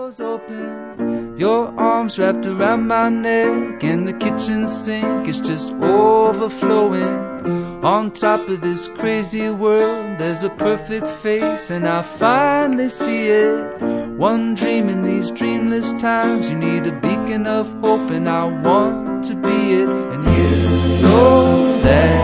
doors open, your arms wrapped around my neck, and the kitchen sink is just overflowing. On top of this crazy world, there's a perfect face, and I finally see it. One dream in these dreamless times, you need a beacon of hope, and I want to be it. And you know that